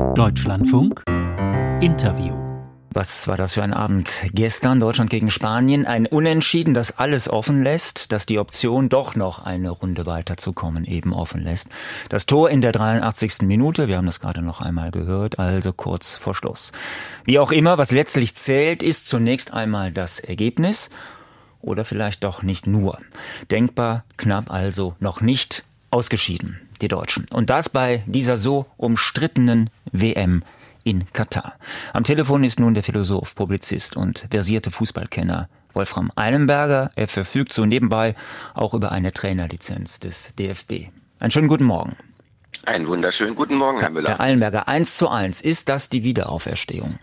Deutschlandfunk Interview. Was war das für ein Abend gestern? Deutschland gegen Spanien. Ein Unentschieden, das alles offen lässt, das die Option, doch noch eine Runde weiterzukommen, eben offen lässt. Das Tor in der 83. Minute, wir haben das gerade noch einmal gehört, also kurz vor Schluss. Wie auch immer, was letztlich zählt, ist zunächst einmal das Ergebnis. Oder vielleicht doch nicht nur. Denkbar knapp also noch nicht ausgeschieden, die Deutschen. Und das bei dieser so umstrittenen WM in Katar. Am Telefon ist nun der Philosoph, Publizist und versierte Fußballkenner Wolfram Eilenberger. Er verfügt so nebenbei auch über eine Trainerlizenz des DFB. Einen schönen guten Morgen. Einen wunderschönen guten Morgen, Herr Müller. Herr Eilenberger, 1:1. Ist das die Wiederauferstehung?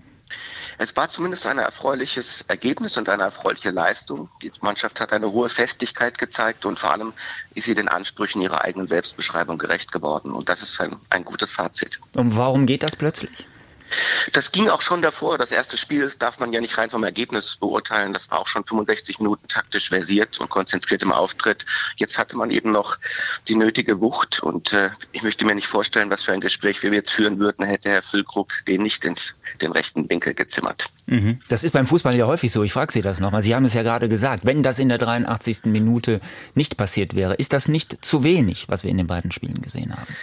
Es war zumindest ein erfreuliches Ergebnis und eine erfreuliche Leistung. Die Mannschaft hat eine hohe Festigkeit gezeigt und vor allem ist sie den Ansprüchen ihrer eigenen Selbstbeschreibung gerecht geworden. Und das ist ein gutes Fazit. Und warum geht das plötzlich? Das ging auch schon davor. Das erste Spiel darf man ja nicht rein vom Ergebnis beurteilen. Das war auch schon 65 Minuten taktisch versiert und konzentriert im Auftritt. Jetzt hatte man eben noch die nötige Wucht. Und ich möchte mir nicht vorstellen, was für ein Gespräch wir jetzt führen würden, hätte Herr Füllkrug den nicht den rechten Winkel gezimmert. Das ist beim Fußball ja häufig so. Ich frage Sie das nochmal. Sie haben es ja gerade gesagt. Wenn das in der 83. Minute nicht passiert wäre, ist das nicht zu wenig, was wir in den beiden Spielen gesehen haben?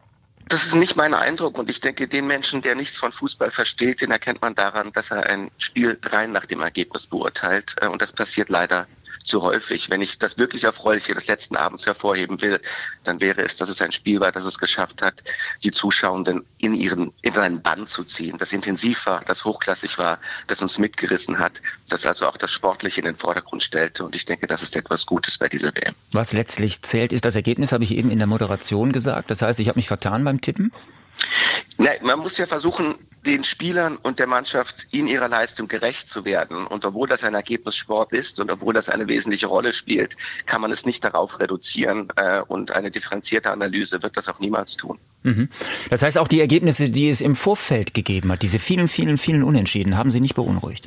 Das ist nicht mein Eindruck und ich denke, den Menschen, der nichts von Fußball versteht, den erkennt man daran, dass er ein Spiel rein nach dem Ergebnis beurteilt. Und das passiert leider zu häufig. Wenn ich das wirklich Erfreuliche des letzten Abends hervorheben will, dann wäre es, dass es ein Spiel war, das es geschafft hat, die Zuschauenden in einen Bann zu ziehen, das intensiv war, das hochklassig war, das uns mitgerissen hat, das also auch das Sportliche in den Vordergrund stellte. Und ich denke, das ist etwas Gutes bei dieser WM. Was letztlich zählt, ist das Ergebnis, habe ich eben in der Moderation gesagt. Das heißt, ich habe mich vertan beim Tippen? Nein, man muss ja versuchen, den Spielern und der Mannschaft in ihrer Leistung gerecht zu werden. Und obwohl das ein Ergebnissport ist und obwohl das eine wesentliche Rolle spielt, kann man es nicht darauf reduzieren. Und eine differenzierte Analyse wird das auch niemals tun. Das heißt, auch die Ergebnisse, die es im Vorfeld gegeben hat, diese vielen Unentschieden, haben Sie nicht beunruhigt?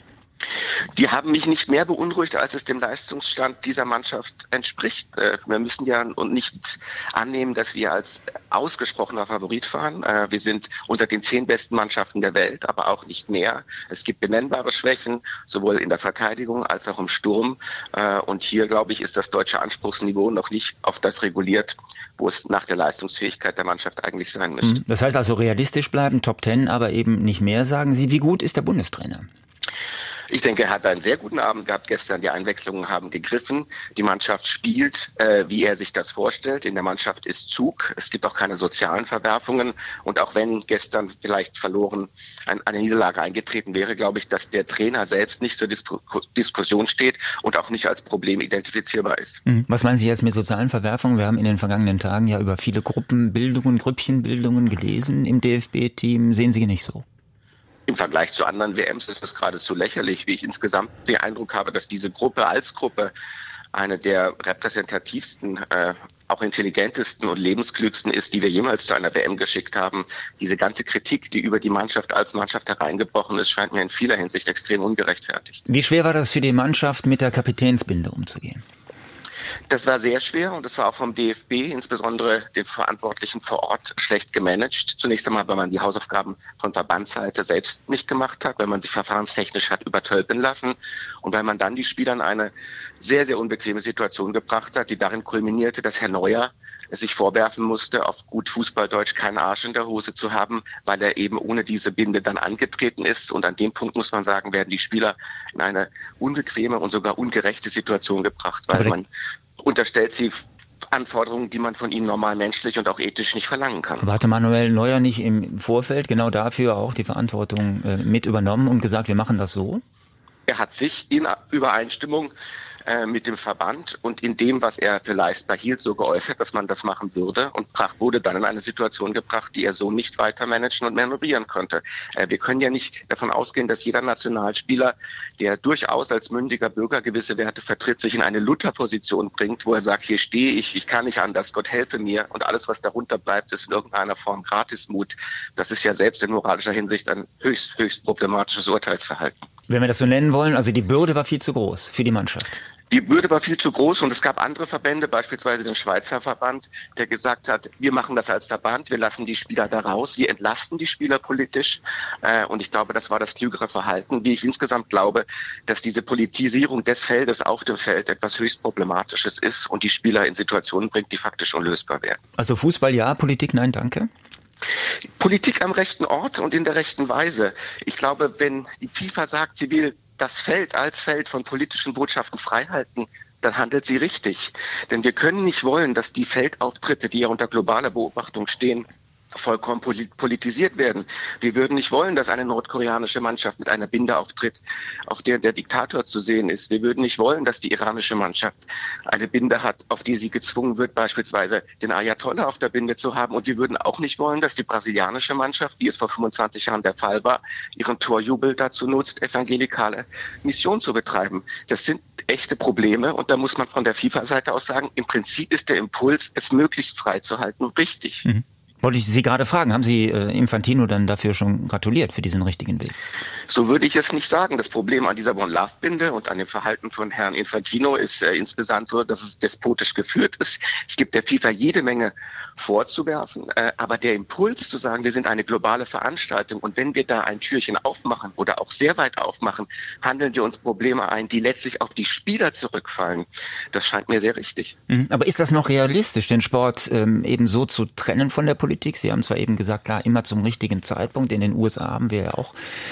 Die haben mich nicht mehr beunruhigt, als es dem Leistungsstand dieser Mannschaft entspricht. Wir müssen ja nicht annehmen, dass wir als ausgesprochener Favorit fahren. Wir sind unter den 10 besten Mannschaften der Welt, aber auch nicht mehr. Es gibt benennbare Schwächen, sowohl in der Verteidigung als auch im Sturm. Und hier, glaube ich, ist das deutsche Anspruchsniveau noch nicht auf das reguliert, wo es nach der Leistungsfähigkeit der Mannschaft eigentlich sein müsste. Das heißt also realistisch bleiben, Top 10, aber eben nicht mehr, sagen Sie. Wie gut ist der Bundestrainer? Ich denke, er hat einen sehr guten Abend gehabt gestern. Die Einwechslungen haben gegriffen. Die Mannschaft spielt, wie er sich das vorstellt. In der Mannschaft ist Zug. Es gibt auch keine sozialen Verwerfungen. Und auch wenn gestern vielleicht verloren eine Niederlage eingetreten wäre, glaube ich, dass der Trainer selbst nicht zur Diskussion steht und auch nicht als Problem identifizierbar ist. Was meinen Sie jetzt mit sozialen Verwerfungen? Wir haben in den vergangenen Tagen ja über viele Grüppchenbildungen gelesen im DFB-Team. Sehen Sie nicht so? Im Vergleich zu anderen WMs ist das geradezu lächerlich, wie ich insgesamt den Eindruck habe, dass diese Gruppe als Gruppe eine der repräsentativsten, auch intelligentesten und lebensklügsten ist, die wir jemals zu einer WM geschickt haben. Diese ganze Kritik, die über die Mannschaft als Mannschaft hereingebrochen ist, scheint mir in vieler Hinsicht extrem ungerechtfertigt. Wie schwer war das für die Mannschaft, mit der Kapitänsbinde umzugehen? Das war sehr schwer und das war auch vom DFB, insbesondere den Verantwortlichen vor Ort, schlecht gemanagt. Zunächst einmal, weil man die Hausaufgaben von Verbandsseite selbst nicht gemacht hat, weil man sich verfahrenstechnisch hat übertölpeln lassen und weil man dann die Spieler in eine sehr, sehr unbequeme Situation gebracht hat, die darin kulminierte, dass Herr Neuer sich vorwerfen musste, auf gut Fußballdeutsch keinen Arsch in der Hose zu haben, weil er eben ohne diese Binde dann angetreten ist. Und an dem Punkt, muss man sagen, werden die Spieler in eine unbequeme und sogar ungerechte Situation gebracht, weil man unterstellt sie Anforderungen, die man von ihnen normal menschlich und auch ethisch nicht verlangen kann. Aber hatte Manuel Neuer nicht im Vorfeld genau dafür auch die Verantwortung mit übernommen und gesagt, wir machen das so? Er hat sich in Übereinstimmung mit dem Verband und in dem, was er für leistbar hielt, so geäußert, dass man das machen würde und wurde dann in eine Situation gebracht, die er so nicht weiter managen und manövrieren konnte. Wir können ja nicht davon ausgehen, dass jeder Nationalspieler, der durchaus als mündiger Bürger gewisse Werte vertritt, sich in eine Lutherposition bringt, wo er sagt, hier stehe ich kann nicht anders, Gott helfe mir und alles, was darunter bleibt, ist in irgendeiner Form Gratismut. Das ist ja selbst in moralischer Hinsicht ein höchst problematisches Urteilsverhalten. Wenn wir das so nennen wollen, also die Bürde war viel zu groß für die Mannschaft. Die Bürde war viel zu groß und es gab andere Verbände, beispielsweise den Schweizer Verband, der gesagt hat, wir machen das als Verband, wir lassen die Spieler da raus, wir entlasten die Spieler politisch. Und ich glaube, das war das klügere Verhalten. Wie ich insgesamt glaube, dass diese Politisierung des Feldes auf dem Feld etwas höchst Problematisches ist und die Spieler in Situationen bringt, die faktisch unlösbar werden. Also Fußball ja, Politik nein, danke? Politik am rechten Ort und in der rechten Weise. Ich glaube, wenn die FIFA sagt, sie will das Feld als Feld von politischen Botschaften freihalten, dann handelt sie richtig. Denn wir können nicht wollen, dass die Feldauftritte, die ja unter globaler Beobachtung stehen, vollkommen politisiert werden. Wir würden nicht wollen, dass eine nordkoreanische Mannschaft mit einer Binde auftritt, auf der der Diktator zu sehen ist. Wir würden nicht wollen, dass die iranische Mannschaft eine Binde hat, auf die sie gezwungen wird, beispielsweise den Ayatollah auf der Binde zu haben. Und wir würden auch nicht wollen, dass die brasilianische Mannschaft, wie es vor 25 Jahren der Fall war, ihren Torjubel dazu nutzt, evangelikale Mission zu betreiben. Das sind echte Probleme und da muss man von der FIFA-Seite aus sagen, im Prinzip ist der Impuls, es möglichst frei zu halten, richtig. Mhm. Wollte ich Sie gerade fragen, haben Sie Infantino dann dafür schon gratuliert für diesen richtigen Weg? So würde ich es nicht sagen. Das Problem an dieser One-Love-Binde und an dem Verhalten von Herrn Infantino ist insbesondere, dass es despotisch geführt ist. Es gibt der FIFA jede Menge vorzuwerfen, aber der Impuls zu sagen, wir sind eine globale Veranstaltung und wenn wir da ein Türchen aufmachen oder auch sehr weit aufmachen, handeln wir uns Probleme ein, die letztlich auf die Spieler zurückfallen. Das scheint mir sehr richtig. Aber ist das noch realistisch, den Sport eben so zu trennen von der Politik? Sie haben zwar eben gesagt, klar, immer zum richtigen Zeitpunkt. In den USA haben wir ja auch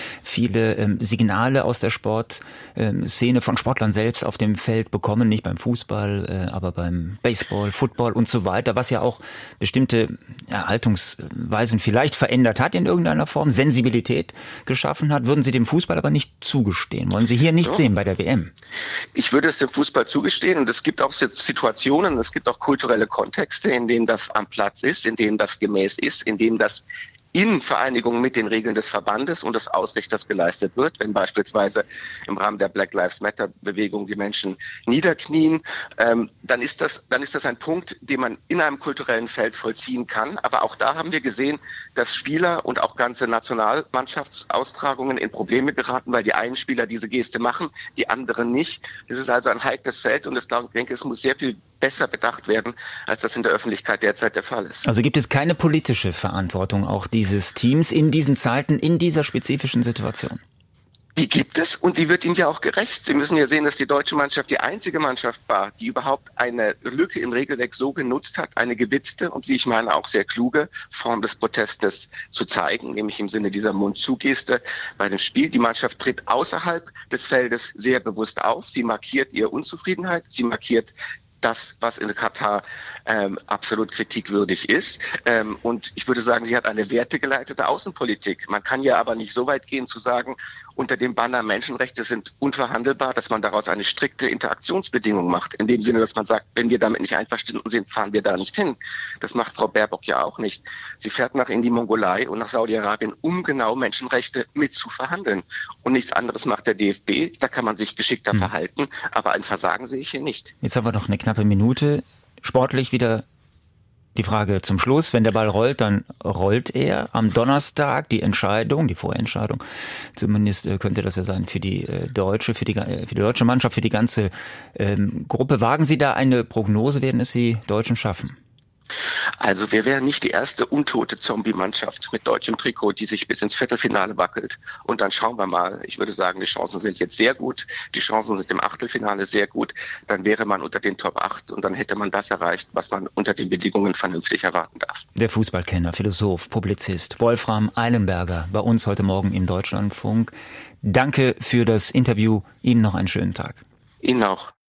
viele Signale aus der Sportszene von Sportlern selbst auf dem Feld bekommen, nicht beim Fußball, aber beim Baseball, Football und so weiter, was ja auch bestimmte Haltungsweisen vielleicht verändert hat in irgendeiner Form, Sensibilität geschaffen hat. Würden Sie dem Fußball aber nicht zugestehen? Wollen Sie hier nicht sehen bei der WM? Ich würde es dem Fußball zugestehen und es gibt auch Situationen, es gibt auch kulturelle Kontexte, in denen das am Platz ist, in denen das gemäß ist, in dem das in Vereinigung mit den Regeln des Verbandes und des Ausrichters geleistet wird, wenn beispielsweise im Rahmen der Black Lives Matter Bewegung die Menschen niederknien, dann ist das ein Punkt, den man in einem kulturellen Feld vollziehen kann. Aber auch da haben wir gesehen, dass Spieler und auch ganze Nationalmannschaftsaustragungen in Probleme geraten, weil die einen Spieler diese Geste machen, die anderen nicht. Das ist also ein heikles Feld und ich denke, es muss sehr viel besser bedacht werden, als das in der Öffentlichkeit derzeit der Fall ist. Also gibt es keine politische Verantwortung auch dieses Teams in diesen Zeiten, in dieser spezifischen Situation? Die gibt es und die wird ihnen ja auch gerecht. Sie müssen ja sehen, dass die deutsche Mannschaft die einzige Mannschaft war, die überhaupt eine Lücke im Regelwerk so genutzt hat, eine gewitzte und wie ich meine auch sehr kluge Form des Protestes zu zeigen, nämlich im Sinne dieser Mund-zu-Geste bei dem Spiel. Die Mannschaft tritt außerhalb des Feldes sehr bewusst auf. Sie markiert ihre Unzufriedenheit, sie markiert das, was in Katar absolut kritikwürdig ist. Und ich würde sagen, sie hat eine wertegeleitete Außenpolitik. Man kann ja aber nicht so weit gehen zu sagen, unter dem Banner Menschenrechte sind unverhandelbar, dass man daraus eine strikte Interaktionsbedingung macht. In dem Sinne, dass man sagt, wenn wir damit nicht einverstanden sind, fahren wir da nicht hin. Das macht Frau Baerbock ja auch nicht. Sie fährt in die Mongolei und nach Saudi-Arabien, um genau Menschenrechte mit zu verhandeln. Und nichts anderes macht der DFB. Da kann man sich geschickter verhalten. Aber ein Versagen sehe ich hier nicht. Jetzt haben wir noch eine knappe Minute. Sportlich wieder die Frage zum Schluss. Wenn der Ball rollt, dann rollt er. Am Donnerstag die Entscheidung, die Vorentscheidung, zumindest könnte das ja sein für die deutsche Mannschaft, für die ganze Gruppe. Wagen Sie da eine Prognose? Werden es die Deutschen schaffen? Also wir wären nicht die erste untote Zombie-Mannschaft mit deutschem Trikot, die sich bis ins Viertelfinale wackelt. Und dann schauen wir mal. Ich würde sagen, die Chancen sind jetzt sehr gut. Die Chancen sind im Achtelfinale sehr gut. Dann wäre man unter den Top 8 und dann hätte man das erreicht, was man unter den Bedingungen vernünftig erwarten darf. Der Fußballkenner, Philosoph, Publizist Wolfram Eilenberger bei uns heute Morgen im Deutschlandfunk. Danke für das Interview. Ihnen noch einen schönen Tag. Ihnen auch.